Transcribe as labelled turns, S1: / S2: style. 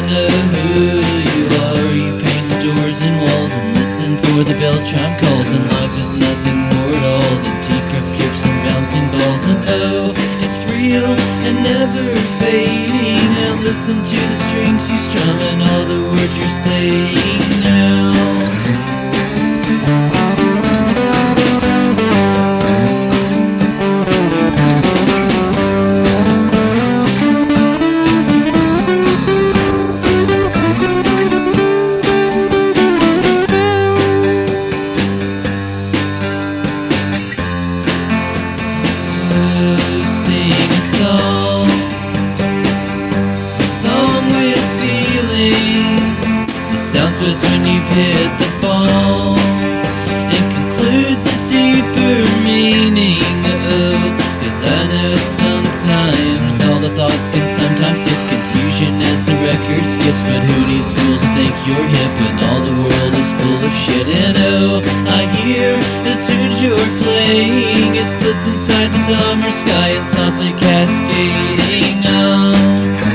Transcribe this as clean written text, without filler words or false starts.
S1: know who you are. You paint the doors and walls and listen for the bell chime calls. And life is nothing more at all than teacup trips and bouncing balls. And oh, it's real and never fading. Now listen to the strings you strum and all the words you're saying now. Sing a song with feeling. It sounds best when you've hit the ball. It concludes a deeper meaning. Oh, 'cause I know sometimes all the thoughts can sometimes hit confusion as the record skips. But who needs fools to think you're hip when all the world is full of shit? And oh, I hear the tunes you're playing. It splits inside the summer sky and softly cascading on.